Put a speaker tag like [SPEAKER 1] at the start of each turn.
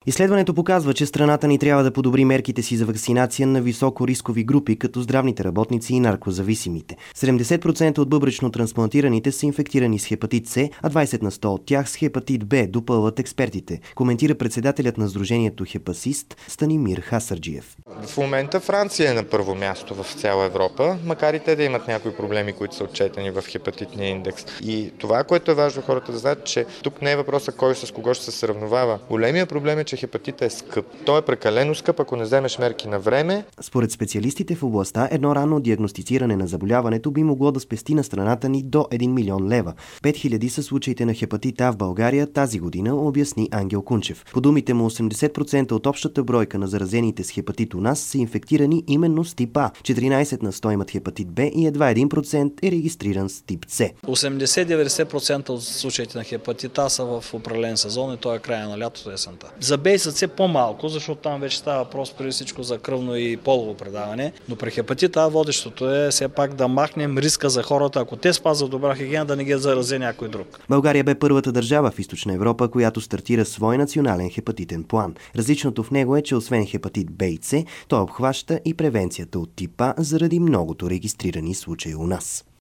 [SPEAKER 1] Изследването показва, че страната ни трябва да подобри мерките си за вакцинация на високо рискови групи, като здравните работници и наркозависимите. 70% от бъбречно трансплантираните са инфектирани с хепатит С, а 20% от тях с хепатит Б, допълват експертите, коментира председателят на сдружението Хепасист Станимир Хасарджиев.
[SPEAKER 2] В момента Франция е на първо място в цяла Европа, макар и те да имат някои проблеми, които са отчетени в хепатитния индекс. И това, което е важно хората да знаят, че тук не е въпроса кой с кого ще се сравновава. Големия проблем е, че хепатита е скъп. Той е прекалено скъп, ако не вземеш мерки на време.
[SPEAKER 1] Според специалистите в областта, едно ранно диагностициране на заболяването би могло да спести на страната ни до 1 милион лева. 5000 са случаите на хепатит А в България тази година, обясни Ангел Кунчев. По думите му, 80% от общата бройка на заразените с хепатит у нас са инфектирани именно с тип А. 14% имат хепатит Б и едва 1% е регистриран с тип С.
[SPEAKER 3] 80-90% от случаите на хепатит А са в определен сезон и то е края на лятото, есента. За Б и за С по-малко, защото там вече става въпрос преди всичко за кръвно и полово предаване, но при хепатит А водещото е все пак да махнем риска за хората, ако те спазват добра хигиена, да не ги зарази някой друг.
[SPEAKER 1] България бе първата държава в Източна Европа, която стартира свой национален хепатитен план. Различното в него е, че освен хепатит Б и С, той обхваща и превенцията от тип А заради многото регистрирани случаи у нас.